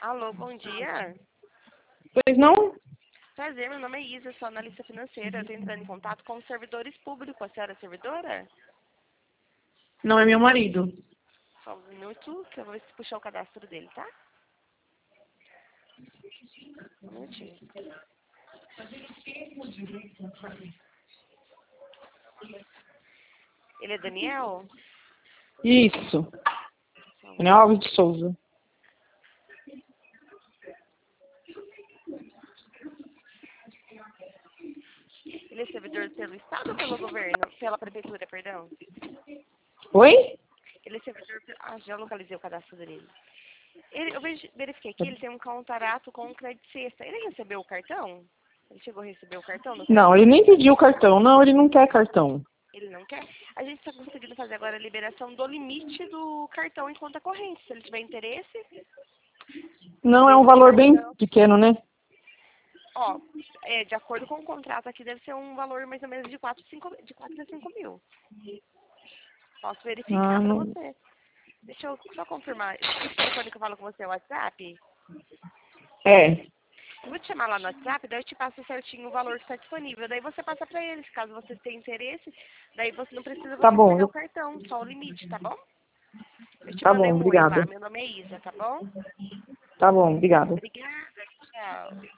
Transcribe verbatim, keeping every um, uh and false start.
Alô, bom dia. Pois não? Prazer, meu nome é Isa, sou analista financeira. Eu estou entrando em contato com os servidores públicos. A senhora é servidora? Não é meu marido. Só um minuto que eu vou puxar o cadastro dele, tá? Um minutinho. Ele é Daniel? Isso. Só um Daniel Alves de Souza. Ele é servidor pelo Estado ou pelo governo? Pela prefeitura, perdão. Oi? Ele é servidor... pe- Ah, já localizei o cadastro dele. Ele, eu veri- verifiquei aqui, ele tem um contrato com o Credit Sexta. Ele recebeu o cartão? Ele chegou a receber o cartão no Não, Credit ele nem Sexta? pediu cartão. Não, ele não quer cartão. Ele não quer? A gente está conseguindo fazer agora a liberação do limite do cartão em conta corrente. Se ele tiver interesse, Não, é um limite de valor bem cartão. pequeno, né? Ó, é, de acordo com o contrato aqui, deve ser um valor mais ou menos de quatro, cinco, de quatro a cinco mil. Posso verificar Ah, para não. você. Deixa eu só confirmar. Esse telefone que eu falo com você é o WhatsApp? É. Eu vou te chamar lá no WhatsApp, daí eu te passo certinho o valor que está disponível. Daí você passa para eles, caso você tenha interesse. Daí você não precisa Tá você bom. pegar o eu- cartão, só o limite, tá bom? Eu te Tá mandei bom, um oi lá. obrigada. Meu nome é Isa, tá bom? Tá bom, obrigada. Obrigada, tchau.